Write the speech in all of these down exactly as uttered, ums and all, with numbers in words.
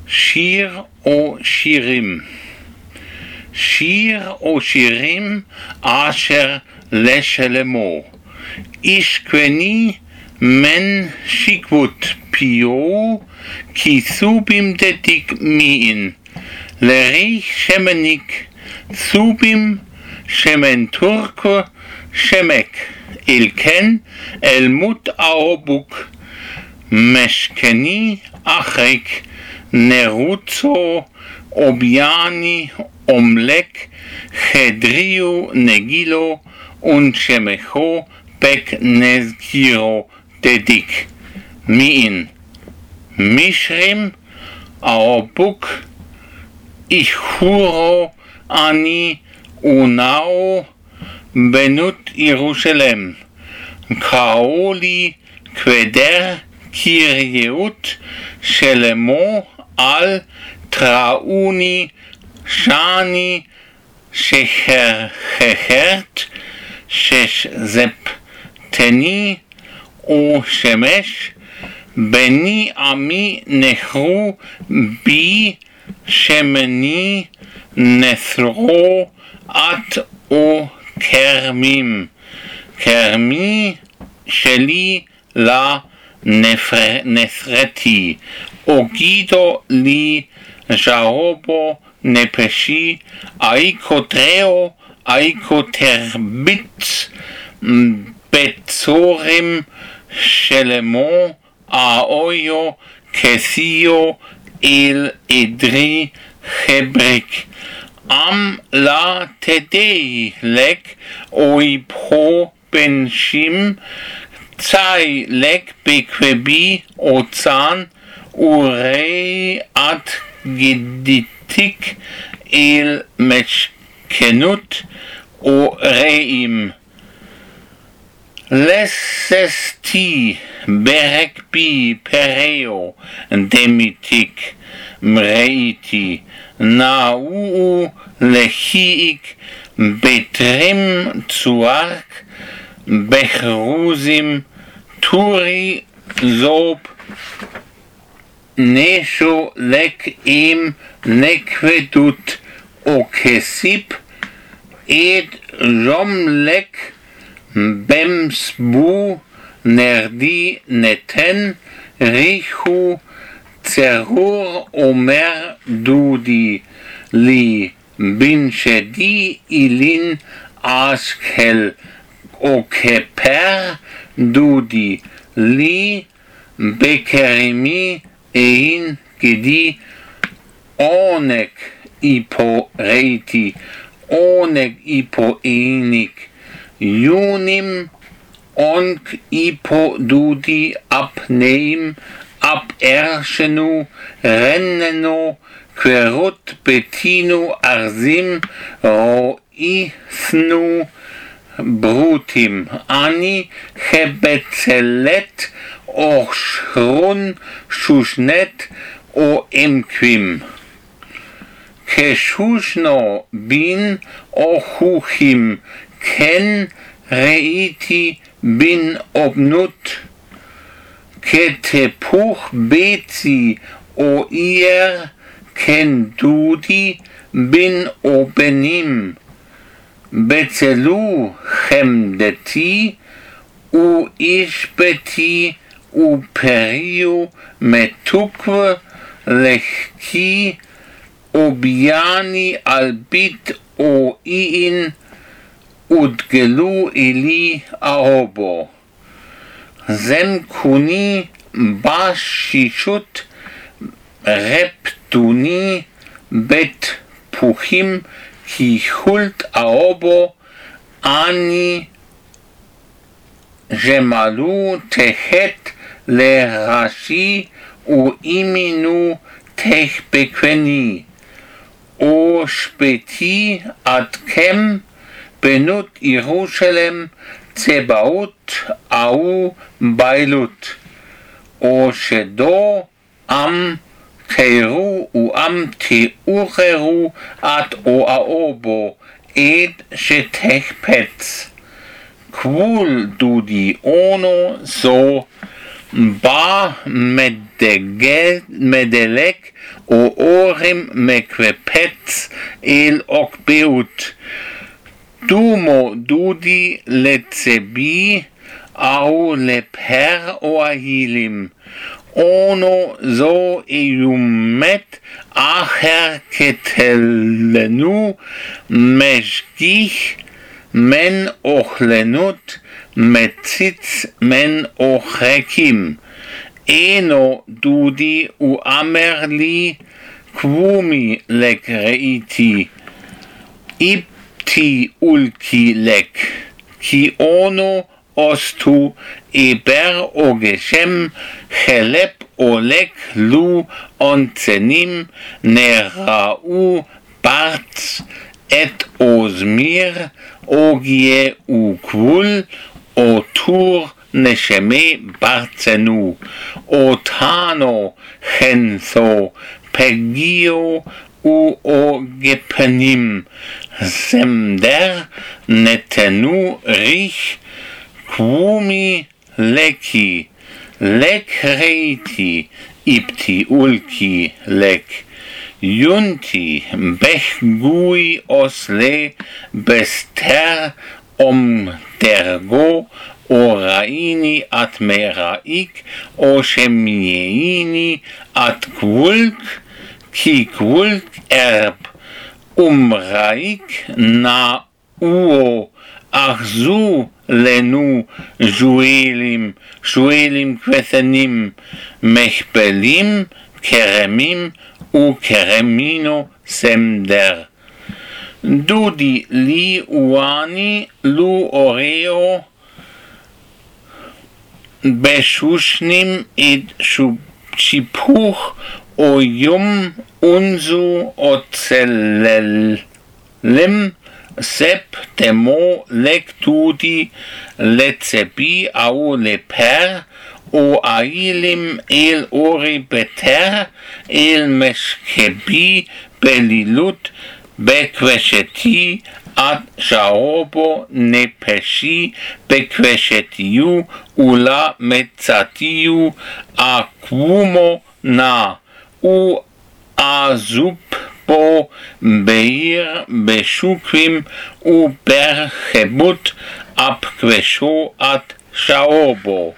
שיר או שירים. שיר או שירים אשר לשלמו. איש כווני מן שיקבות פיו, כיסובים דתיק מיין. לריך שמניק סובים שמן טורקו שמק. אל כן אל מות ארובוק משכני אחריק נרוצו אוביאני אומלק חדריו נגילו ונשמחו פק נזכירו דדיק מיין מישרים ארובוק איחורו אני ונאו בנות ירושלם קראו לי כבדר קריות שלמו על תראוני שאני שחרחרת שזפתני ושמש בני עמי נחרו בי שמני נסרו את או כרמים כרמי שלי לה נסרתי אוגידו לי ז'רובו נפשי איקוטראו איקוטרביץ בצורם שלמו האויו כסיו אל עדרי חברק עם לה תדי לק אוי פרו בנשים צי לק בקוובי אוצן וראי את גדיתיק אל משכנות ורעים לססתי ברק בי פראו דמיתיק מראיתי נאו לחיק בטרם צואק בחרוזים טורי זוב נשו לק עם נקבדות או כסיפ עד ז'ום לק במסבו נרדי נתן ריחו צרור אומר דודי לי בן שדי אילין אשקל או כפר דודי לי בקרימי אין גדי עונג איפו ראיתי עונג איפו איניק יונים עונג איפו דודי אפנאים אפ ארשנו רננו קרות בטינו ארזים רואיסנו ברוטים אני חבצלת או שרון שושנת או אמקווים כשושנו בין או חוכים כן ראיתי בין אובנות כתפוך ביצי או עיר כן דודי בין אובנים בצלו חמדתי ואיש ביתי ופריו מתוקו לחכי וביאני על בית או אין ודגלו אלי ארובו זמקוני בשישות רפטוני בית פוחים כי חולט ארובו אני ג'מלו תחת לראשי ואימינו תח בקווני או שפטי עד כם בנות ירושלם צבאות אהו ביילות או שדו עם תירו ועם תאוחרו עד או האובו עד שתח פץ גבול דודי אונו זו בא מדלק ואורם מקפץ אל עוקביות. דומו דודי לצבי או לפר אוהילים. אונו זו איומת אחר כתלנו משגיח מן אוכלנות מציץ מן אוכקים. אינו דודי ואמר לי קבומי לק ראיתי איבתי אולקי לק כי אונו אוסטו איבר או גשם חלפ עולק לו אונצנים נראו ברץ את אוזמיר אוגיה וגבול או טור נשמי ברצנו אותנו חנסו פגיו או גפנים זמדר נתנו ריש קבומי לקי לק ראיתי איבתי אולקי לק יונטי בחגוי אוסלה בסתר om דרגו או ראיני את מראיק או שמייני את גבולק כי גבולק ארב ומראיק נאו אחזו לנו ז'ואלים ז'ואלים קטנים מכפלים קרמים וקרמינו סמדר. דודי לי ואני לו אוריו בשושנים את שיפוך או יום אונזו או צללם ספ תמו לק דודי לצבי או לפר או אילים אל אורי בתר אל משכבי בלילות בקוושתי עד שערובו נפשי בקוושתיו אולה מצאתיו אקבומו נא ואזופ בו בעיר בשוקרים וברחבות אפקוושו עד שערובו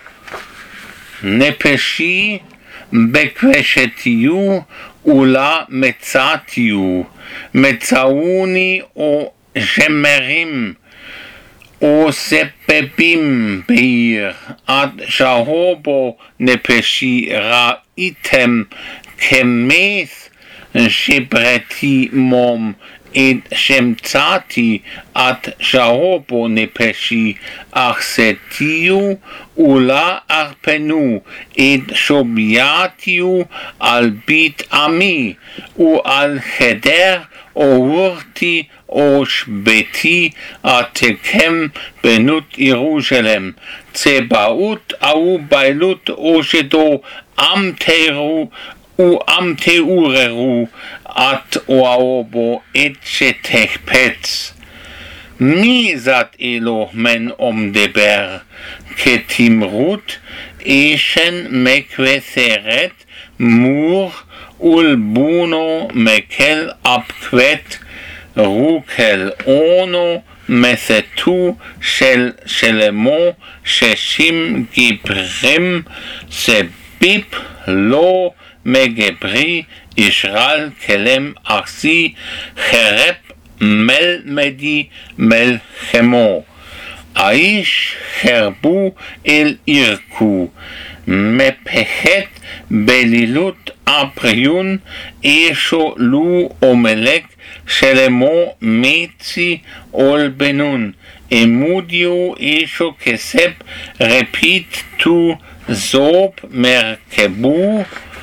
נפשי בקוושתיו אולה מצאתיו מצאוני או שמרים או ספבים בעיר עד שהובו נפשי ראיתם כמס שברתי מום את שמצאתי עד שהובו נפשי אך סתיו אולה ארפנו את שובייתיו על בית עמי ועל חדר אורתי או שביתי עתקם בנות ירושלם צבאות או ביילות או שדו עם תראו ועם תאוררו את אוהבו בו את שתחפץ. מי זאת אלו מן אומדבר כתמרות אישן מקווסרת מור ולבונו מקל אפקוות רוקל אונו מסתו של שלמו ששים גברים סביב לא מגברי ישרל כלם ארסי חרב מלמדי מלחמו האיש חרבו אל ירקו מפחת בלילות אפריון אישו לו אומלק שלמו מצי אול בנון אמודיו אישו כסב רפית תו זוב מרכבו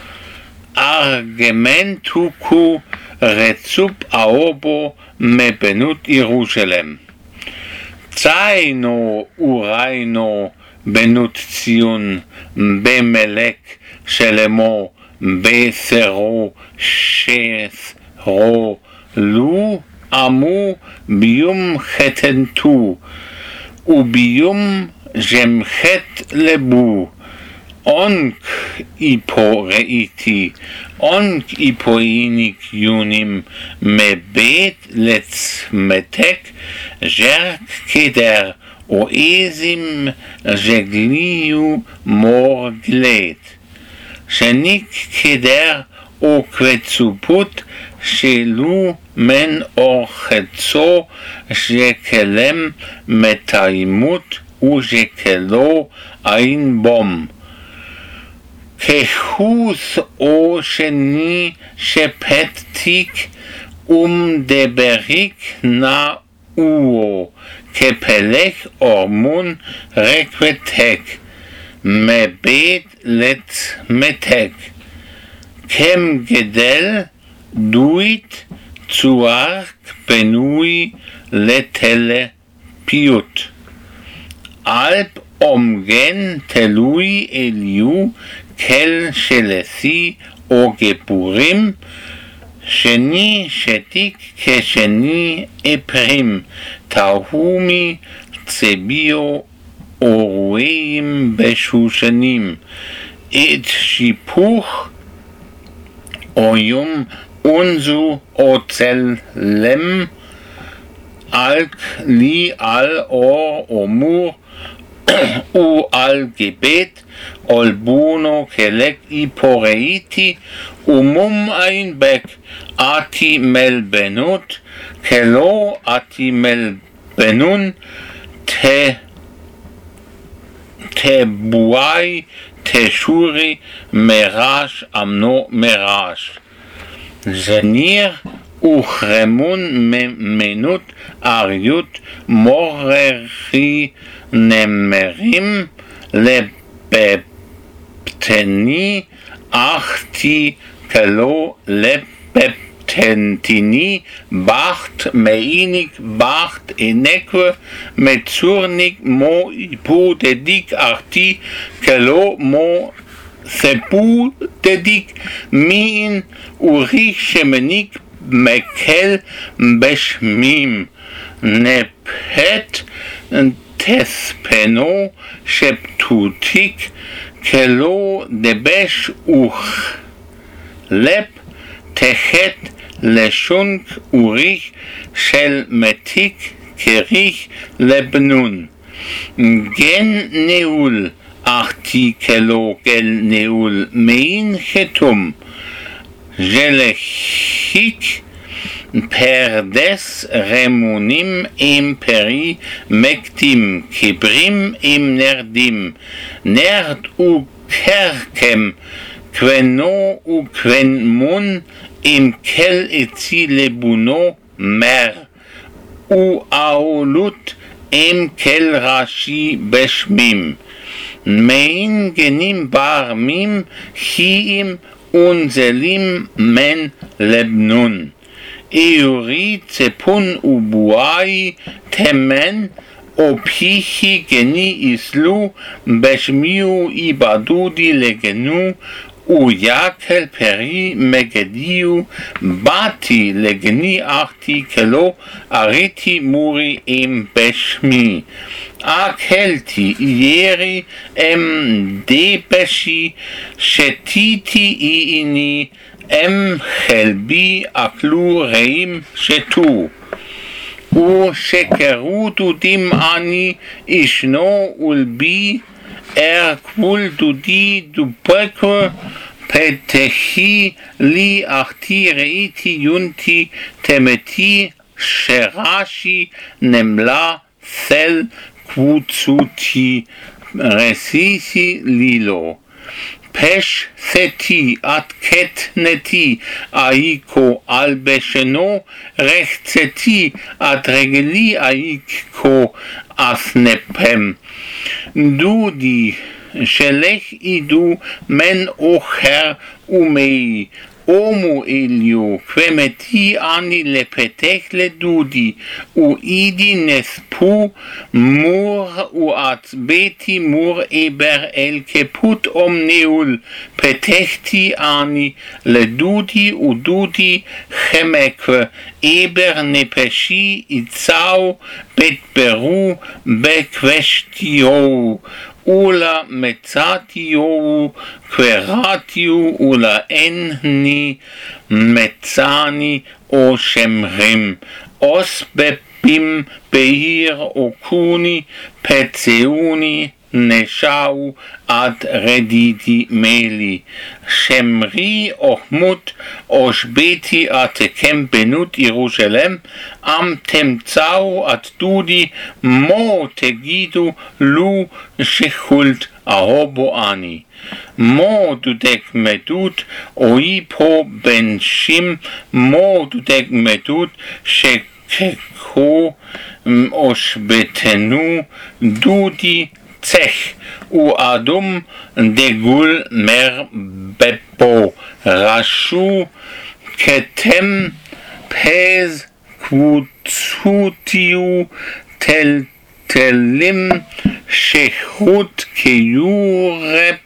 ארגמנטו קו רצופ אהובו מבנות ירושלם. ציינו וריינו בנות ציון במלק שלמו בסרו שסרו לו עמו ביום חתנתו וביום ז'מחת לבו אונק איפו ראיתי, אונק איפו איניק יונים, מבית לצמתק, ז'רק כדר, או איזים ז'גליו מור גלית. שניק כדר או קבצופות שלו מן אור חצו שכלם מתאימות ושכלו אין בום. כחוס או שני שפתיק ומדבריק נאו כפלך אורמון רקבתק מבית לצמתק. kem gedel duit צוארק פנוי לתלפיות. אלפ אומגן תלוי אליו כל שלסי או גפורים, שני שתיק כשני אפרים, תהומי צביו אורויים בשושנים. את שיפוך אויום unzu ocelem alk li al or omur u al gebet olbuno kelek iporeiti umum ein bek ati mel benut kelo ati mel benun te te buai te shuri merash amno merash. זניר וחרמון מנות אריות מוררי נמרים לפפטני אחתי כלו לפפטנטיני בכת מאיניק בכת אינקו מצורניק מו איפו דדיק אחתי כלו מו ספו דדיק מין וריך שמניק מקל בשמים נפת תספנו שפטוטיק כלו דבש אוך לב תחת לשונק וריך של מתיק כריך לבנון גן נעול אחתי כלו גל נעול מעין חתום ז'לחיק פרדס רמונים עם פרי מקדים כברים עם נרדים נרד וקרקם כוונו וכוונמון עם כל עצי לבונו מר ואהולות עם כל ראשי בשמים מעין גנים ברמים חיים ונזלים מן לבנון איורי צפון ובואי תמן או פיחי גני יסלו בשמיעו איבדודי לגנו ויקל פרי מגדיו באתי לגני אחתי כלו אריתי מורי עם בשמי אקלתי ירי אם דבשי שתיתי איני אם חלבי אכלו רעים שתו ושקרו דודים אני ישנו ולבי ארקבול דודי דופקו פתחי לי אחתי ראיתי יונתי תמתי שרשי נמלה סל קבוצותי רסיסי לילו פש סתי עד קטנתי איקו על בשנו רחצתי עד רגלי איקו אסנפם דודי שלך אידו מן אוחר ומי אומו אליו כמתי אני לפתח לדודי ואידי נספו מור ועצבתי מור עבר אל כפות אום נעול פתחתי אני לדודי ודודי חמק עבר נפשי יצאו בדברו בקוושתיו ולה מצאתיהו קראתיהו ולה אינני מצאני או שמרים אוס בפים בהיר או קוני פצעוני נשאו עד רדיתי מלי שמרי אוחמות אושבתי עתכם בנות ירושלם עם תמצאו עד דודי מו תגידו לו שחולת אהובו אני מו דודק מדות אוי פה בנשים מו דודק מדות שככו אושבתנו דודי צח ואדום דגול מר בפו רשו כתם פז קבוצותיו טלטלים שחוט קיורפ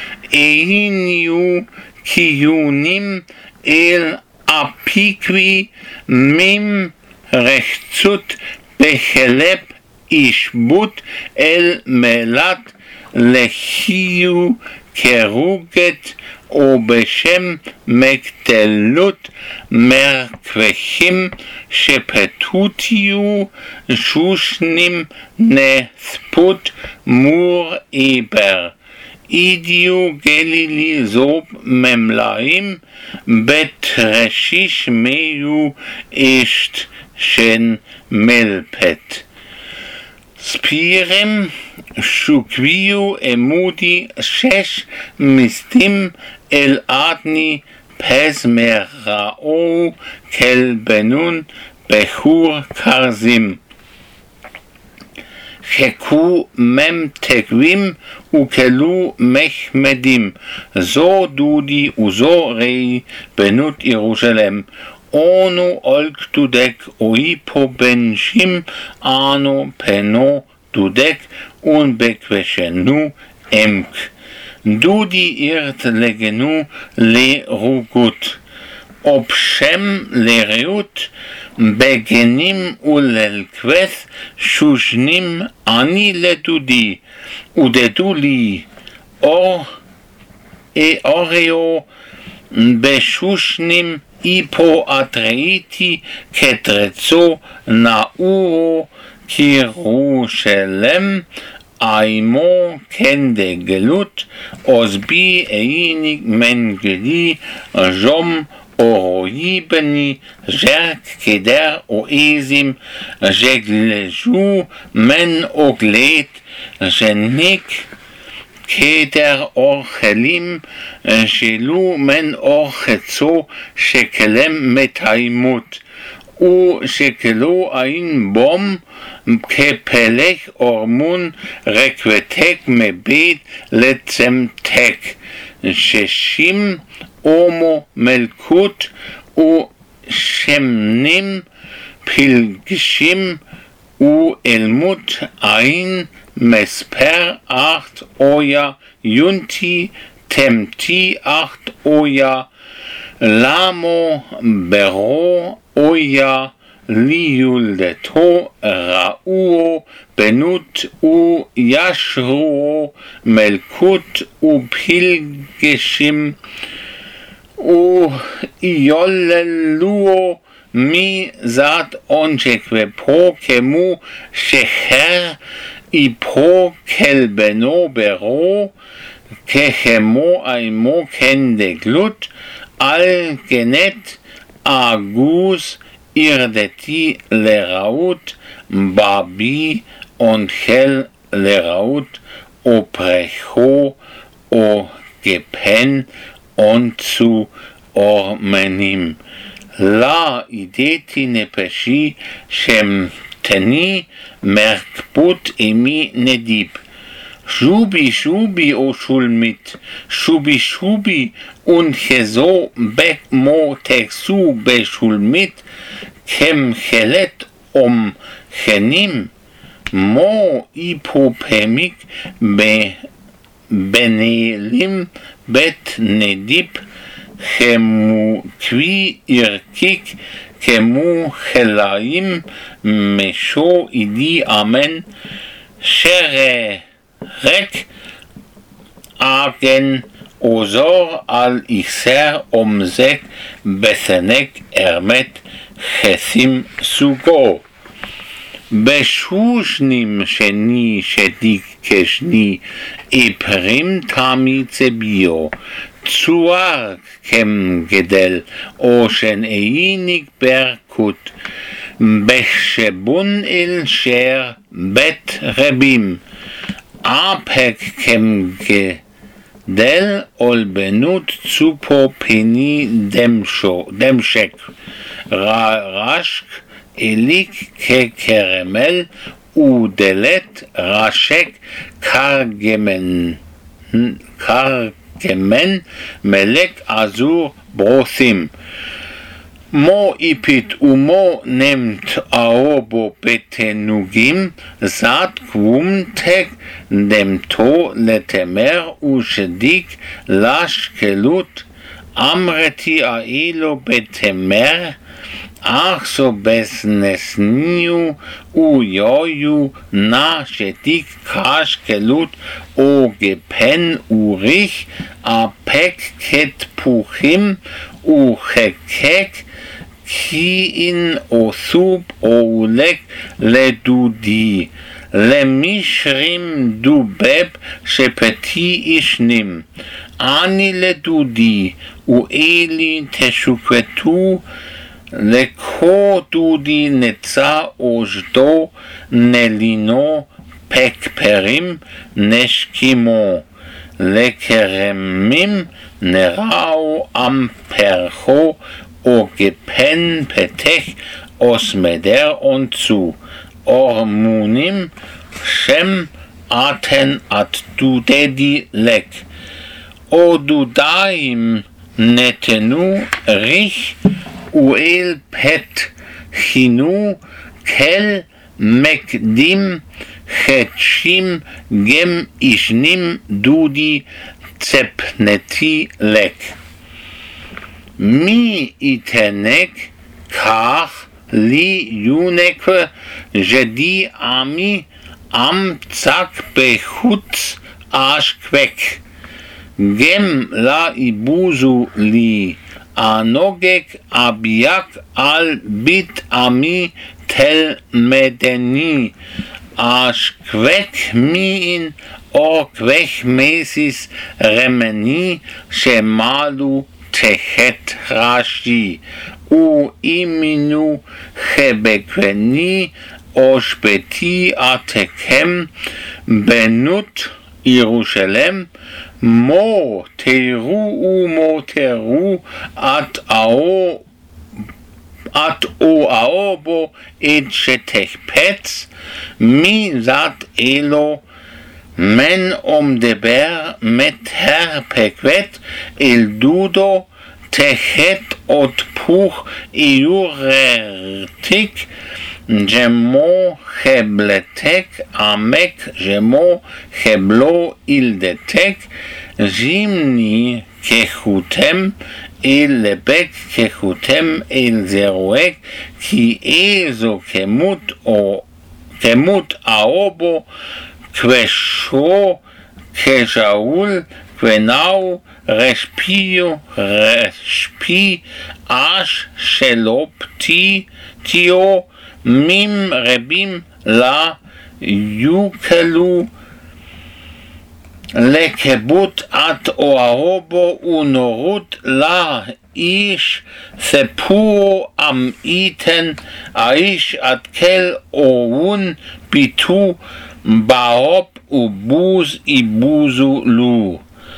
איניו קיונים אל אפיקוי מים רחצות בחלב ישבות אל מלט לחיו כרוגת ובשם מקטלות מרקבכים שפטותיו שושנים נספות מור איבר אידיו גלילי זוב ממלאים בתרשיש מיו אשת שן מלפת ספירם שוקביו אמודי שש מסתים אל אדני פז מראו כלבנון בחור קרזים חכו מם תקווים וכלו מחמדים זו דודי וזו ראי בנות ירושלם אונו אולק דודק אוי פה בנשים אנו פנו דודק ונבקושנו אמק דודי אירת לגנו לרוגות אופשם לרעות בגנים וללכבס שושנים אני לדודי ודדו לי אור אוריו בשושנים איפו את ראיתי כתרצו נאורו כירושלם איימו כן דגלות עוזבי איניק מנגלי ז'ום אורוי בני ז'רק כדר אויזים ז'גלז'ו מן אוגלית ז'ניק כדר אוכלים שלו מן אוכצו שכלם מתיימות ושכלו אין בום כפלך אורמון רקבתק מבית לצמתק ששים אומו מלכות ושמנים פלגשים ואלמות אין מספר אcht אויה יונטי תמתי אcht אויה למו ברו אויה ליולדתו ראו בנות וישרו מלכות ופלגשים ויוללו מזת עונשק ופה כמו שחר איפו כלבנו ברו ככמו אימו כן דגלות על גנת אגוז ירדתי לרעות בבי אונחל לרעות ופרחו או גפן אונצו אורמנים לה ידעתי נפשי שמתני מרקפות אמי נדיב שובי שובי או שולמית שובי שובי ונחזו במו תכסו בשולמית כמחלת אום חנים מו איפו פמיק בנהלים בית נדיב כמו כבי ירקיק כמו חלאים משו אידי אמן שרה Rek agen ozor al iser omzek besenek ermet chesim sugo. בשושנים שני שדיק כשני איפרים תמי צביו צואר kem גדל אושן איניק ברקות בשבון אל שר בית רבים אפק kem גדל אולבנות צופו פיני דמשו דמשק רשק אליק כקרמל ודלת רשק קרגמן קרגמן מלק עזור ברוסים מו איפית ומו נמת ארובו בתנוגים זת קוומתק נמתו לתמר ושדיק לשקלות אמרתי אילו בתמר אך so besnesniu ujoju na shetik kashkelut o gepen urich apek ket puchim u chekek ki in osub oulek ledudi למishrim דובב שפתי ישנים אני לדודי ואלי תשוקתו לקו דודי נצא אושדו נלינו פקפרים נשקימו לקרמים נראו אמפרחו או גפן פתח אוסמדר אונצו אורמונים שם אתן את דודדי לק או דודיים נתנו ריך ואל פת חינו כל מקדים חדשים גם ישנים דודי צפנתי לק מי יתנק כך לי יונק ג'די עמי עם צק בחוץ אשקבק גם לה איבוזו לי הנוגק אביק על בית עמי תל מדני אשקבק מין אורקבק מסיס רמני שמלו תחת ראשי ואימינו חבקני אושפתי עתכם בנות ירושלם מו תראו ומו תראו את האו את או האו בו את שתחפץ מי זאת אלו מן עומדבר מתהר פקוות אל דודו תחת עוד פוך איורתיק ג'מו חבלתק עמק ג'מו חבלו אילדתק זימני כחותם אל לבק כחותם אל זרועק כי איזו כמות או כמות האובו כבשו כשאול כבנאו רשפיו רשפי אש שלו פתי תיו מים רבים לה יוקלו לקבות את אוהבו ונורות לה איש ספורו עם איתן האיש עד כל אורון ביטו בהופ ובוז איבוזו לו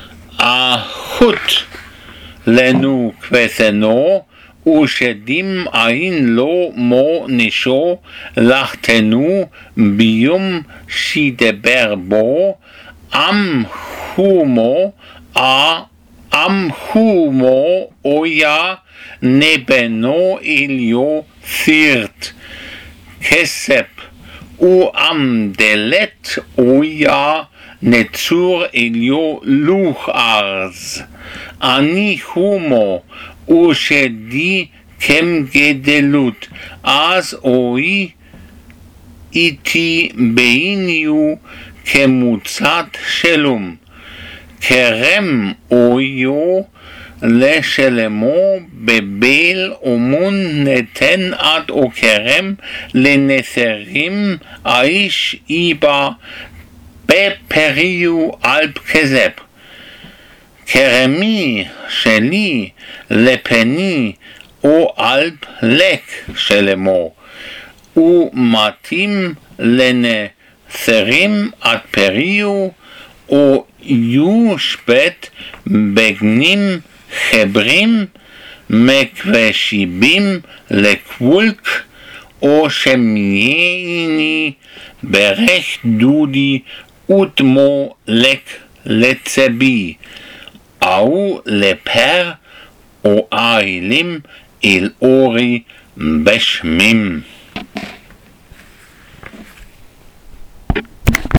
אחות לנו כבשנו ושדים אין לו מו נשו לחתנו ביום שידבר בו עם חומו עם חומו אויה נבנו אליו סירט כסף ועם דלת אויה נצור אליו לוח ארז אני חומו ושדי kem gedelut az oi iti beiniu כמוצת שלום, כרם אויו לשלמו בביל ומון נתן עד או כרם לנסרים האיש איבה בפריו אלפ כזב. כרמי שלי לפני או אלפ לק שלמו, ומתאים לנסרים עד פריו או יושפט בגנים חברים מקבשיבים לקבולק או שמייני ברך דודי ותמו לק לצבי או לפר או אילים אל אורי בשמים.